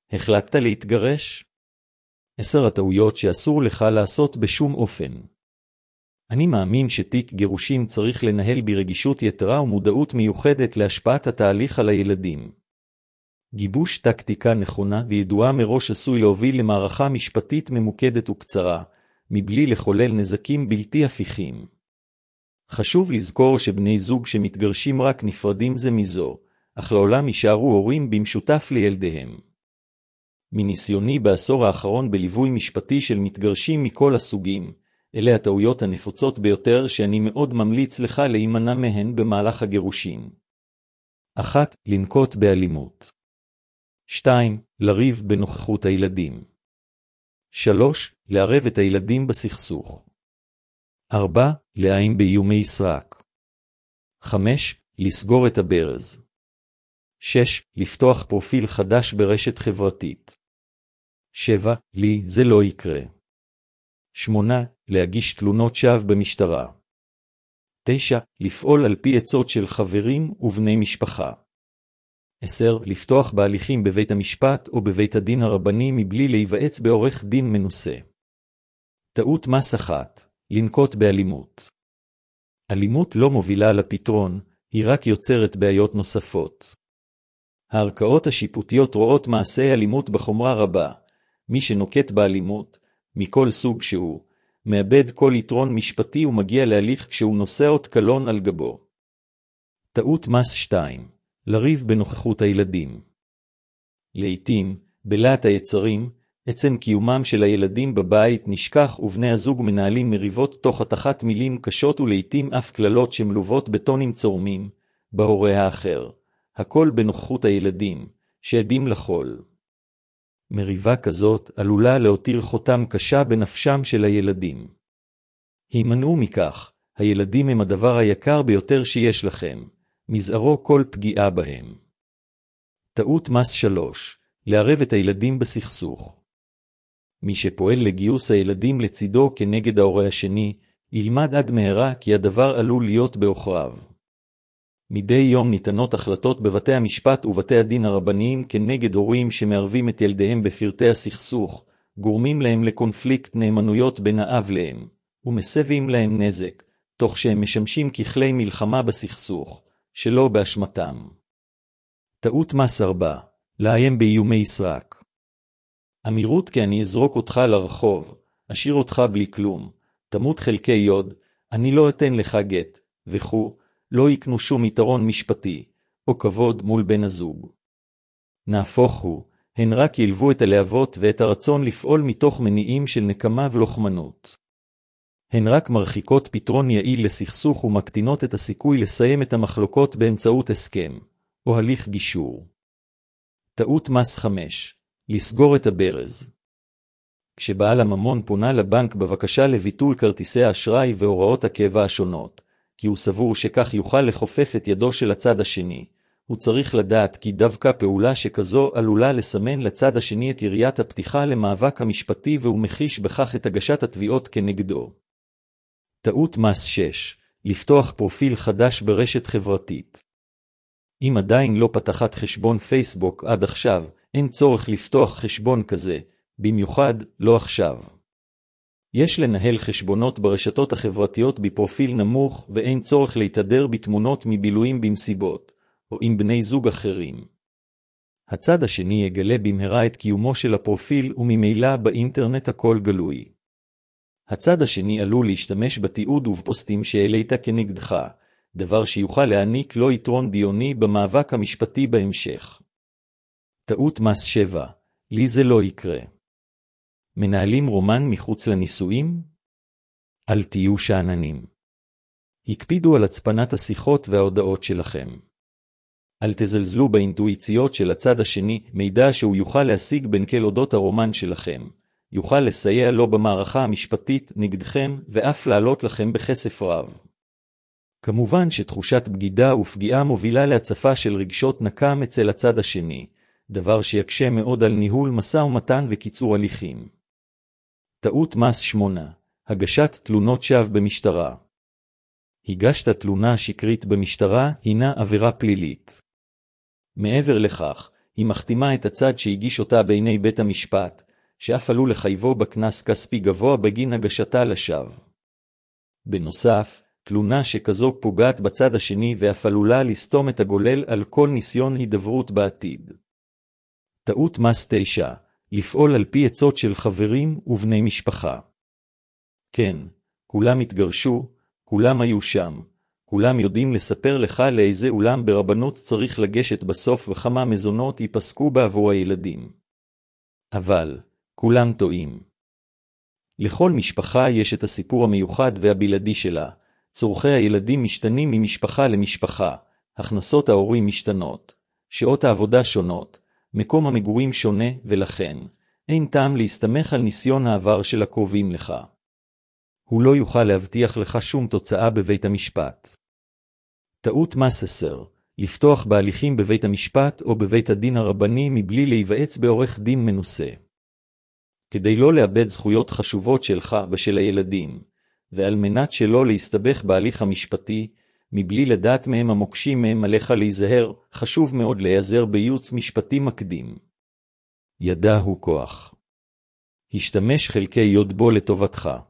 החלטת להתגרש? 10 הטעויות שאסור לך לעשות בשום אופן. אני מאמין שתיק גירושים צריך לנהל ברגישות יתרה ומודעות מיוחדת להשפעת התהליך על הילדים. גיבוש טקטיקה נכונה וידועה מראש עשוי להוביל למערכה משפטית ממוקדת וקצרה, מבלי לחולל נזקים בלתי הפיכים. חשוב לזכור שבני זוג שמתגרשים רק נפרדים זה מזו, אך לעולם יישארו הורים במשותף לילדיהם. מניסיוני בעשור האחרון בליווי משפטי של מתגרשים מכל הסוגים, אלה הטעויות הנפוצות ביותר שאני מאוד ממליץ לך להימנע מהן במהלך הגירושין. 1. לנקוט באלימות. 2. לריב בנוכחות הילדים. 3. לערב את הילדים בסכסוך. 4. לאיים באיומי סרק. 5. לסגור את הברז. 6. לפתוח פרופיל חדש ברשת חברתית. 7. לי זה לא יקרה. 8. להגיש תלונות שווא במשטרה. 9. לפעול על פי עצות של חברים ובני משפחה. 10. לפתוח בהליכים בבית המשפט או בבית הדין הרבני מבלי להיוועץ בעורך דין מנוסה. טעות מס 1. לנקוט באלימות. אלימות לא מובילה לפתרון, היא רק יוצרת בעיות נוספות. הערכאות השיפוטיות רואות מעשי אלימות בחומרה רבה. מי שנוקט באלימות, מכל סוג שהוא, מאבד כל יתרון משפטי ומגיע להליך כשהוא נושא אות קלון על גבו. טעות מס 2. לריב בנוכחות הילדים. לעתים, בלהט היצרים, עצם קיומם של הילדים בבית נשכח ובני הזוג מנהלים מריבות תוך התחת מילים קשות ולעתים אף כללות שמלוות בטונים צורמים, בהורה האחר. הכל בנוכחות הילדים, שעדים לחול. מריבה כזאת עלולה להותיר חותם קשה בנפשם של הילדים. הימנעו מכך, הילדים הם הדבר היקר ביותר שיש לכם, מזערו כל פגיעה בהם. טעות מס 3. לערב את הילדים בסכסוך. מי שפועל לגיוס הילדים לצידו כנגד ההורה השני, ילמד עד מהרה כי הדבר עלול להיות בעוכריו. מדי יום ניתנות החלטות בבתי המשפט ובתי הדין הרבניים כנגד הורים שמערבים את ילדיהם בפרטי הסכסוך, גורמים להם לקונפליקט נאמנויות בין האב להם, ומסבים להם נזק, תוך שהם משמשים ככלי מלחמה בסכסוך, שלא באשמתם. טעות מס 4. לאיים באיומי סרק. אמירות כי אני אזרוק אותך לרחוב, אשאיר אותך בלי כלום, תמות חלקי יוד, אני לא אתן לך גט, וכו', לא יקנו שום יתרון משפטי, או כבוד מול בן הזוג. נהפוך הוא, הן רק ילוו את הלהבות ואת הרצון לפעול מתוך מניעים של נקמה ולוחמנות. הן רק מרחיקות פתרון יעיל לסכסוך ומקטינות את הסיכוי לסיים את המחלוקות באמצעות הסכם, או הליך גישור. טעות מס 5. לסגור את הברז. כשבעל הממון פונה לבנק בבקשה לביטול כרטיסי האשראי והוראות הקבע השונות, כי הוא סבור שכך יוכל לחופף את ידו של הצד השני, הוא צריך לדעת כי דווקא פעולה שכזו עלולה לסמן לצד השני את יריית הפתיחה למאבק המשפטי והוא מחיש בכך את הגשת התביעות כנגדו. טעות מס 6. לפתוח פרופיל חדש ברשת חברתית. אם עדיין לא פתחת חשבון פייסבוק עד עכשיו, אין צורך לפתוח חשבון כזה, במיוחד לא עכשיו. יש לנהל חשבונות ברשתות החברתיות בפרופיל נמוך ואין צורך להתהדר בתמונות מבילויים במסיבות, או עם בני זוג אחרים. הצד השני יגלה במהרה את קיומו של הפרופיל וממילא באינטרנט הכל גלוי. הצד השני עלול להשתמש בתיעוד ובפוסטים שהעלית כנגדך, דבר שיוכל להעניק לו יתרון דיוני במאבק המשפטי בהמשך. טעות מס 7. לי זה לא יקרה. מנהלים רומן מחוץ לנישואים? אל תהיו שאננים. הקפידו על הצפנת השיחות וההודעות שלכם. אל תזלזלו באינטואיציות של הצד השני, מידע שהוא יוכל להשיג בנקל אודות הרומן שלכם. יוכל לסייע לו במערכה המשפטית נגדכם ואף לעלות לכם בכסף רב. כמובן שתחושת בגידה ופגיעה מובילה להצפה של רגשות נקם אצל הצד השני, דבר שיקשה מאוד על ניהול משא ומתן וקיצור הליכים. טעות מס 8. הגשת תלונות שווא במשטרה. הגשת תלונה שקרית במשטרה הינה עבירה פלילית. מעבר לכך, היא מחתימה את הצד שהגיש אותה בעיני בית המשפט, שאף עלול לחייבו בקנס כספי גבוה בגין הגשתה לשווא. בנוסף, תלונה שכזו פוגעת בצד השני ואף עלולה לסתום את הגולל על כל ניסיון הידברות בעתיד. טעות מס 9, לפעול על פי עצות של חברים ובני משפחה. כן, כולם התגרשו, כולם היו שם, כולם יודעים לספר לך לאיזה אולם ברבנות צריך לגשת בסוף וכמה מזונות ייפסקו בעבור הילדים. אבל, כולם טועים. לכל משפחה יש את הסיפור המיוחד והבלעדי שלה, צורכי הילדים משתנים ממשפחה למשפחה, הכנסות ההורים משתנות, שעות העבודה שונות, מקום המגורים שונה ולכן, אין טעם להסתמך על ניסיון העבר של הקרובים לך. הוא לא יוכל להבטיח לך שום תוצאה בבית המשפט. טעות מס 10, לפתוח בהליכים בבית המשפט או בבית הדין הרבני מבלי להיוועץ בעורך דין מנוסה. כדי לא לאבד זכויות חשובות שלך ושל הילדים, ועל מנת שלא להסתבך בהליך המשפטי, מבלי לדעת מהם המוקשים מהם עליך להיזהר, חשוב מאוד להיעזר בייעוץ משפטי מקדים. ידע הוא כוח. השתמש חלקי יוד בו לטובתך.